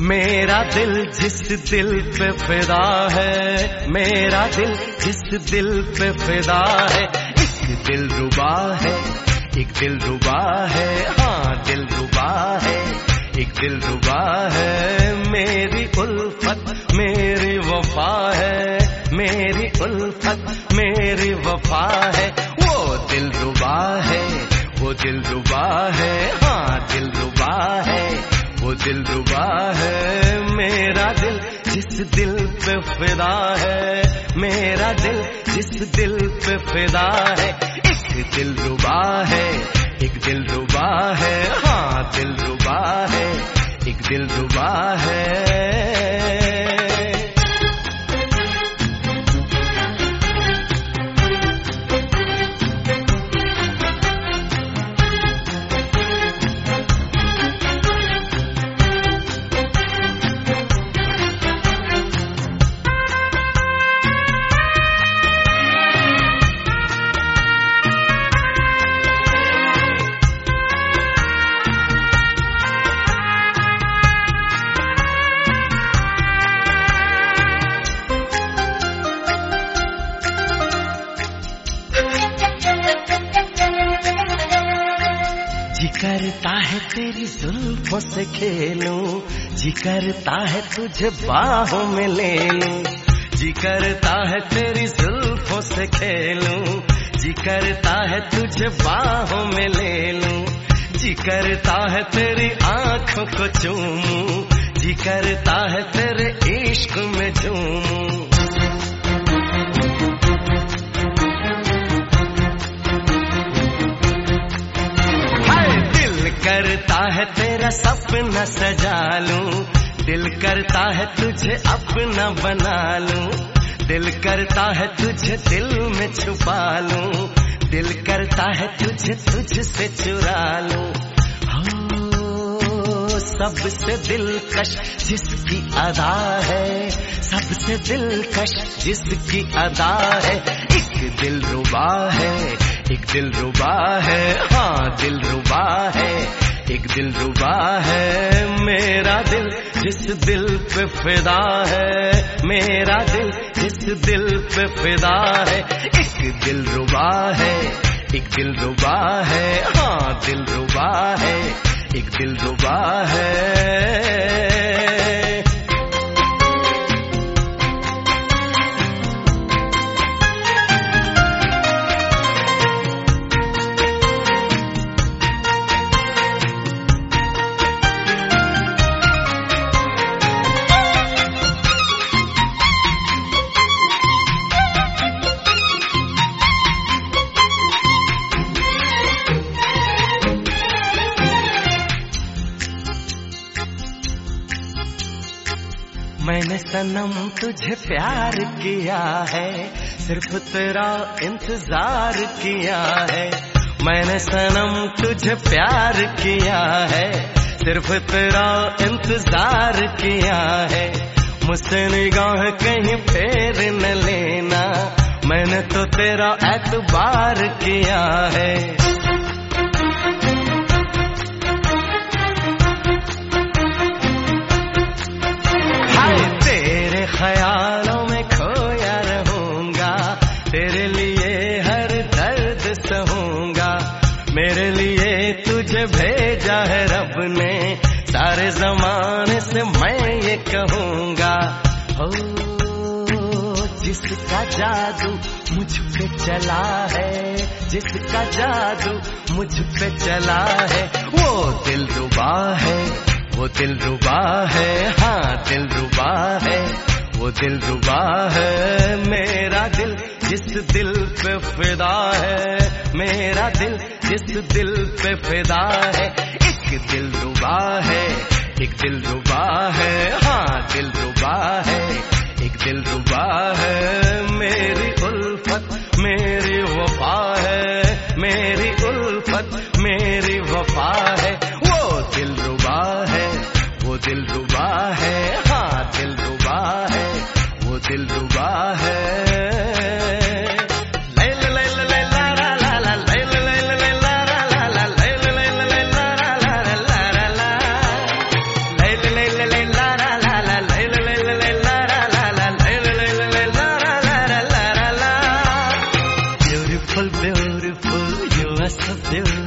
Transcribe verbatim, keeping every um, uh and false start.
मेरा दिल जिस दिल पे फिदा है, मेरा दिल जिस दिल पे फिदा है, एक दिल रुबा है, एक दिल रुबा है, हाँ दिल रुबा है, एक दिल रुबा है। मेरी उल्फत मेरी वफा है, मेरी उल्फत मेरी वफा है, वो दिल रुबा है, वो दिल रुबा है, हाँ दिल रुबा है, वो दिल रुबा है। मेरा दिल जिस दिल पे फिदा है, मेरा दिल जिस दिल पे फिदा है, एक दिल रुबा है, एक दिल रुबा है, हाँ दिल रुबा है, एक दिल रुबा है। जी करता है तेरी जुल्फों से खेलूं, जी करता है तुझे बाहों में ले लूं, जी करता है तेरी जुल्फों से खेलूं, जी करता है तुझे बाहों में ले लूं, जी करता है तेरी आंखों को चूमूं, जी करता है तेरे इश्क में झूमूं। करता है तेरा सपना सजा लूं, दिल करता है तुझे अपना बना लूं, दिल करता है तुझे दिल में छुपा लूं, दिल करता है तुझे तुझसे चुरा लूं। हो सबसे दिलकश जिसकी अदा है, सबसे दिलकश जिसकी अदा है, एक दिल रुबा है, एक दिल रुबा है, हाँ दिल रुबा है, एक दिल रुबा है। मेरा दिल जिस दिल पे फिदा है, मेरा दिल जिस दिल पे फिदा है, एक दिल रुबा है, एक दिल रुबा है, हाँ दिल रुबा है, एक दिल रुबा है। मैंने सनम तुझे प्यार किया है, सिर्फ तेरा इंतजार किया है, मैंने सनम तुझे प्यार किया है, सिर्फ तेरा इंतजार किया है, मुझसे निगाह कहीं फेर न लेना, मैंने तो तेरा एतबार किया है। तेरे ख्यालों में खोया रहूंगा, तेरे लिए हर दर्द सहूंगा, मेरे लिए तुझे भेजा है रब ने, सारे जमाने से मैं ये कहूंगा। हो जिसका जादू मुझ पे चला है, जिसका जादू मुझ पे चला है, वो दिल रुबा है, वो दिल रुबा है, हाँ दिल रुबा है, वो दिल रुबा है। मेरा दिल जिस दिल पे फिदा है, मेरा दिल जिस दिल पे फिदा है, एक दिल रुबा है, एक दिल रुबा है, हाँ दिल रुबा है, एक दिल रुबा है। मेरी उल्फत मेरी वफा है, मेरी उल्फत मेरी वफा है, वो दिल रुबा है, वो दिल रुबा है, हाँ दिल रुबा है, वो दिल रुबा है। La दिल